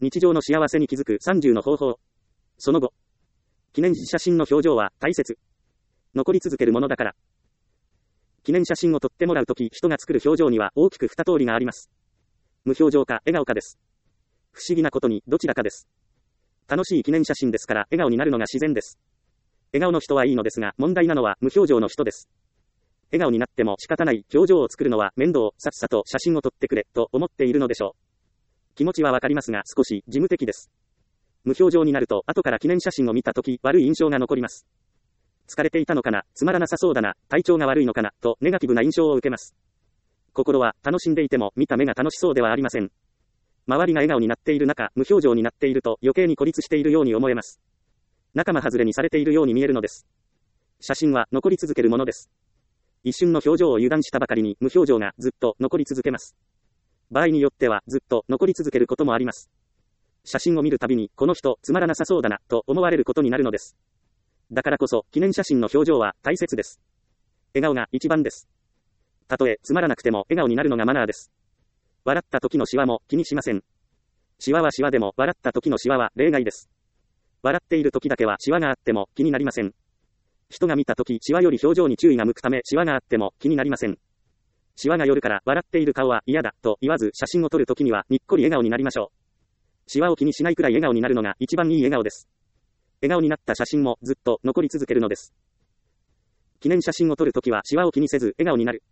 日常の幸せに気づく30の方法。その後。記念写真の表情は大切。残り続けるものだから。記念写真を撮ってもらうとき、人が作る表情には大きく2通りがあります。無表情か笑顔かです。不思議なことにどちらかです。楽しい記念写真ですから笑顔になるのが自然です。笑顔の人はいいのですが、問題なのは無表情の人です。笑顔になっても仕方ない、表情を作るのは面倒、さっさと写真を撮ってくれ、と思っているのでしょう。気持ちはわかりますが少し事務的です。無表情になると後から記念写真を見たとき悪い印象が残ります。疲れていたのかな、つまらなさそうだな、体調が悪いのかな、とネガティブな印象を受けます。心は楽しんでいても見た目が楽しそうではありません。周りが笑顔になっている中、無表情になっていると余計に孤立しているように思えます。仲間外れにされているように見えるのです。写真は残り続けるものです。一瞬の表情を油断したばかりに無表情がずっと残り続けます。場合によってはずっと残り続けることもあります。写真を見るたびにこの人つまらなさそうだなと思われることになるのです。だからこそ記念写真の表情は大切です。笑顔が一番です。たとえつまらなくても笑顔になるのがマナーです。笑った時のシワも気にしません。シワはシワでも笑った時のシワは例外です。笑っている時だけはシワがあっても気になりません。人が見た時シワより表情に注意が向くためシワがあっても気になりません。シワが寄るから笑っている顔は嫌だと言わず写真を撮る時にはにっこり笑顔になりましょう。シワを気にしないくらい笑顔になるのが一番いい笑顔です。笑顔になった写真もずっと残り続けるのです。記念写真を撮るときはシワを気にせず笑顔になる。